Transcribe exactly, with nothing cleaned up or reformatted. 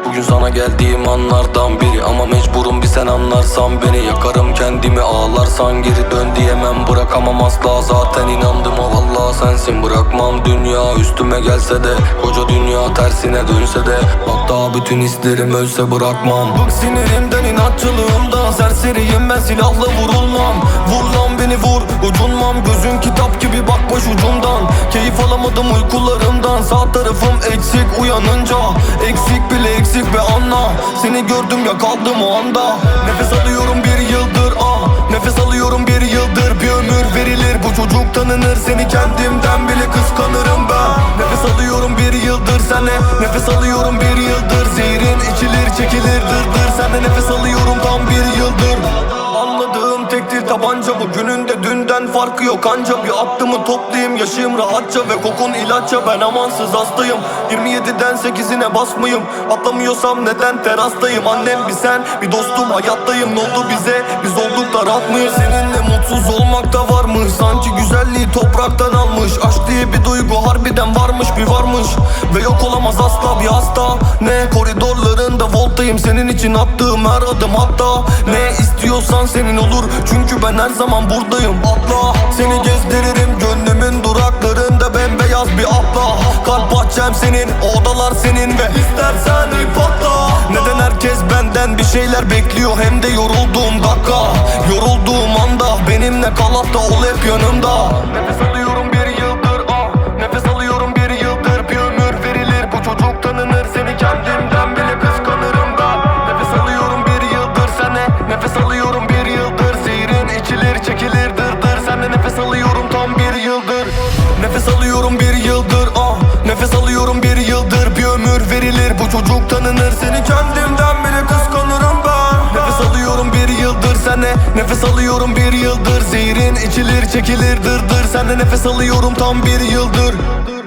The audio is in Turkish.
Bugün sana geldiğim anlardan biri, ama mecburum bir sen anlarsan beni. Yakarım kendimi ağlarsan geri dön diyemem, bırakamam asla. Zaten inandım o vallahi sensin, bırakmam dünya üstüme gelse de. Koca dünya tersine dönse de, hatta bütün hislerim ölse bırakmam. Bık sinirimden, inatçılığımdan, serseriyim ben, silahla vurulmam. Vur lan beni vur, ucunmam, gözün kitap gibi bak baş ucundan. Keyif alamadım uykularımdan, sağ tarafım eksik uyanınca. Eksik bile eksik be anla, seni gördüm ya kaldım o anda. Nefes alıyorum bir yıldır ah, nefes alıyorum bir yıldır. Bir ömür verilir bu çocuk tanınır, seni kendimden bile kıskanırım ben. Nefes alıyorum bir yıldır sene, nefes alıyorum bir yıldır. Zehrin içilir çekilir dırdır, senden nefes alıyorum tam bir yıldır. Anladığım tek dil tabanca, bugünün de dünden farkı yok. Anca bir aklımı toplayayım, yaşayayım rahatça ve kokun ilaçça. Ben amansız hastayım, yirmi yediden sekizine basmayım. Atlamıyorsam neden terastayım? Annem bir sen, bir dostum hayattayım. Ne oldu bize, biz olduk da rahat mıyız? Seninle mutsuz olmak da varmış, sanki güzelliği topraktan almış. Aşk diye bir duygu harbiden varmış, bir varmış ve yok olamaz asla bir hasta. Ne koridorlarında voltayım, senin için attığım her adım hatta. Ne istiyorsan senin olur, çünkü ben her zaman buradayım. Atla, seni gezdiririm gönlümün duraklarında, bembeyaz bir atla. Kalp bahçem senin, odalar senin ve istersen ip atla. Neden herkes benden bir şeyler bekliyor, hem de yorulduğum dakika. Yorulduğum anda benimle kal, hatta ol hep yanımda. Nefes alıyorum bir yıldır ah, nefes alıyorum bir yıldır. Bir ömür verilir bu çocuk tanınır, seni kendimden bile kıskanırım ben. Nefes alıyorum bir yıldır sene, nefes alıyorum bir yıldır. Zehrin içilir çekilir dırdır, senden nefes alıyorum tam bir yıldır. Nefes alıyorum bir yıldır ah, nefes alıyorum bir yıldır. Bir ömür verilir bu çocuk tanınır, seni kendimden bile kıskanırım ben. Nefes alıyorum bir yıldır sene, nefes alıyorum bir yıldır. Zehrin içilir çekilir dırdır, senden nefes alıyorum tam bir yıldır.